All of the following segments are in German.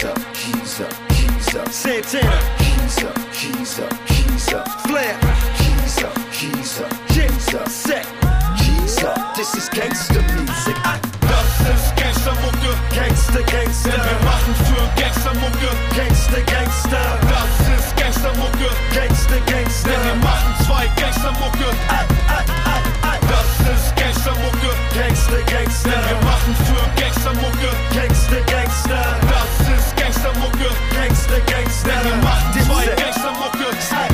keys up, keys up, keys up. Santana, keys up, keys up, keys up. Flair, keys up, keys up, keys up. Set, keys up. This is gangster music. Das ist Gangstermucke, Gangster, Gangster. denn wir machen für Gangstermucke. Gangster, Gangster. Das ist Gangstermucke, Gangster, Gangster. denn wir machen zwei Gangstermucke. Das ist Gangstermucke, Gangster, Gangster. denn wir machen für Gangstermucke. Gangster, Gangster. Das ist Gangstermucke, Gangster, Gangster. denn wir machen zwei Gangstermucke.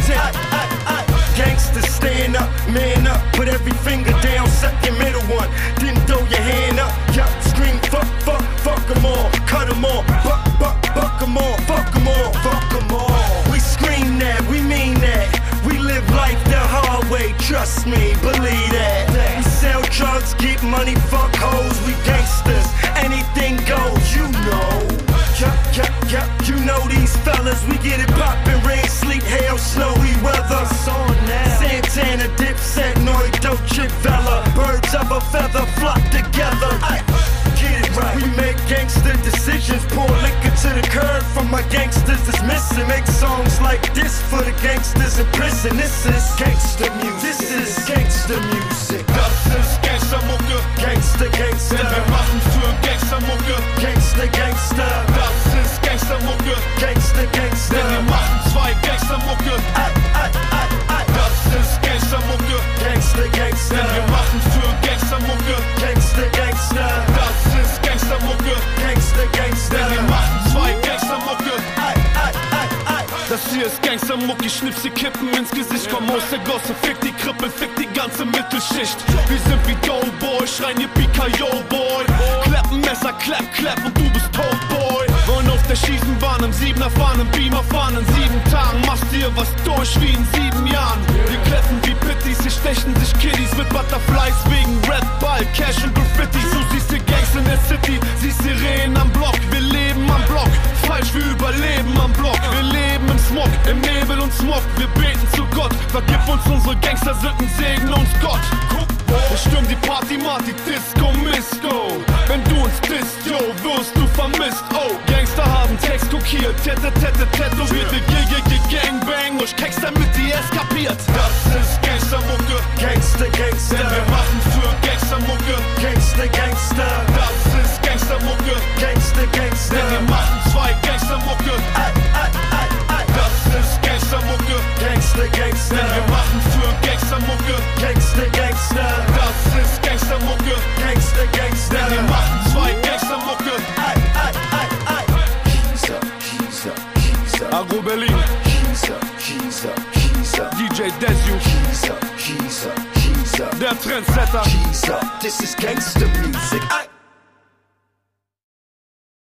Gangsters stand up, man up, put every finger down, suck your middle one, then throw your hand up, yup, scream fuck, fuck, fuck them all, cut them all, buck, buck, buck them all, fuck them all, fuck them all. We scream that, we mean that, we live life the hard way, trust me, believe that. We sell drugs, get money, fuck hoes, we gangsters, anything goes, you know. You know these fellas, we get it poppin', rain, sleet, hail, snowy weather. Santana, Dipset, Noy, Dolce, Vella, birds of a feather flock together. Get it right. We make gangster decisions, pour liquor to the curb from my gangsters that's missing. Make songs like this for the gangsters in prison. This is gangster music. This is gangster music. Das ist Gangstermucke, Gangster, Gangster. denn wir machen für Gangstermucke. Gangster, Gangster. Das ist Gangstermucke, Gangster, Gangster. denn wir machen zwei Gangstermucke. Das ist Gangstermucke, Gangster, Gangster. denn wir machen für Gangstermucke. Gangster, Gangster. Das ist Gangstermucke, Gangster, Gangster. denn wir machen zwei Gangstermucke. Das hier ist Gangstermucke, ich schnipp sie Kippen ins Gesicht, komm aus der Gosse, fick die Krippe, fick die ganze Mittelschicht. Wir sind wie Doughboy, schreien Yippie-Ki-Yo-Boy. Klappen, Messer, klapp, klapp und du bist Toadboy. Wollen auf der Schießenbahn im 7er fahren, im Beamer fahren, in 7 Tagen machst dir was durch wie in 7 Jahren. Wir kläffen wie Pitties, sie stechen sich Kiddies mit Butterflies wegen Red Ball, Cash und Graffiti. Du siehst die Gangs in der City, siehst Sirenen am Block. Wir leben am Block, falsch, wir überleben am Block. Wir leben im Smog, im Nebel und Smog. Wir beten zu Gott, vergib uns unsere Gangster-Sünden, segne uns Gott. Wir stürmen die Party, Marty, Disco, Misco. Wenn du uns disst, yo, wirst du vermisst. Oh, Gangster haben Text kokiert, Tette, tätowiert. Wir Gangbang, euch Keks, damit ihr es kapiert. Das ist Gangstermucke, Gangster, Gangster. denn wir machen für Gangstermucke. Gangster, Gangster. Das ist Gangstermucke, Gangster, Gangster. denn wir machen zwei Gangstermucke. Das ist Gangstermucke, Gangster, Gangster. denn wir machen für Gangstermucke. Gangster, Gangster. Das ist Gangstermucke, Gangster, Gangster. denn wir machen zwei Gangstermucke. Keys up, keys up, keys up. Agro Berlin, Keys up, keys up, keys up. DJ Desu, Keys up, keys up, keys up. der Trendsetter. Keys up. This is gangster music.